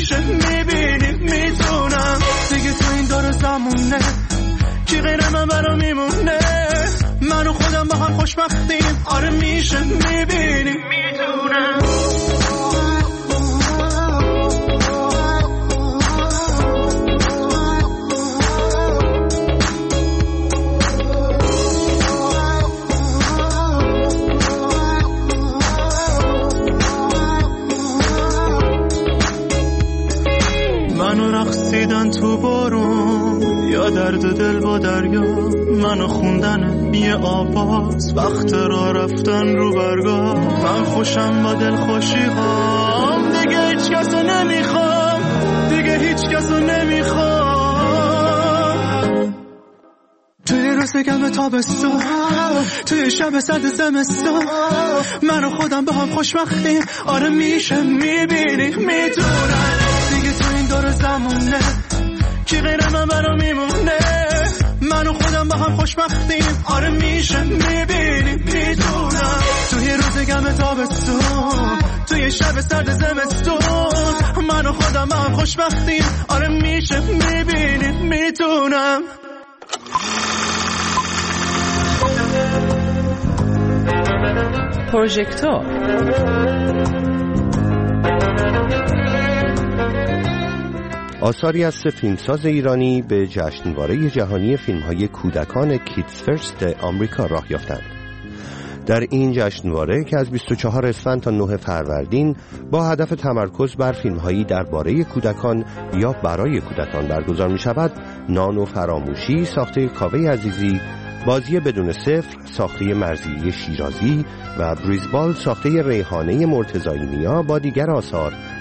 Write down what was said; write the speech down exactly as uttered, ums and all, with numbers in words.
میشه میبینی میتونم دیگه تو این دور زمونه کی غیر من برا میمونه من و خودم با هم خوشبختیم آره میشه میبینی میتونم منو رقصیدن تو بارون یا درد دل با دریا منو خوندن یه آواز وقت را رفتن رو برگاه من خوشم با دل خوشی هام دیگه هیچ کسو نمیخوام دیگه هیچ کسو نمیخوام توی روز گرم تابستون توی شب سرد زمستون من و خودم با هم خوشبختیم آره میشه میبینی میتونم دیگه تو این دور زمونه کی غیر من برا میمونه من و خودم با هم خوشبختیم آره میشه میبینی میتونم توی روز گرم تابستون توی شب سرد زمستون من و خودم با هم خوشبختیم آره میشه میبینی میتونم پروژکتور آثاری از سه فیلمساز ایرانی به جشنواره جهانی فیلم‌های کودکان کیدز فرست آمریکا راه یافتند. در این جشنواره که از بیست و چهارم اسفند تا نهم فروردین با هدف تمرکز بر فیلم‌هایی درباره کودکان یا برای کودکان برگزار می‌شود، نان و فراموشی ساخته کاوه عزیزی، بازی بدون صفر ساخته مرضیه شیرازی و بریزبال ساخته ریحانه مرتضایی نیا با دیگر آثار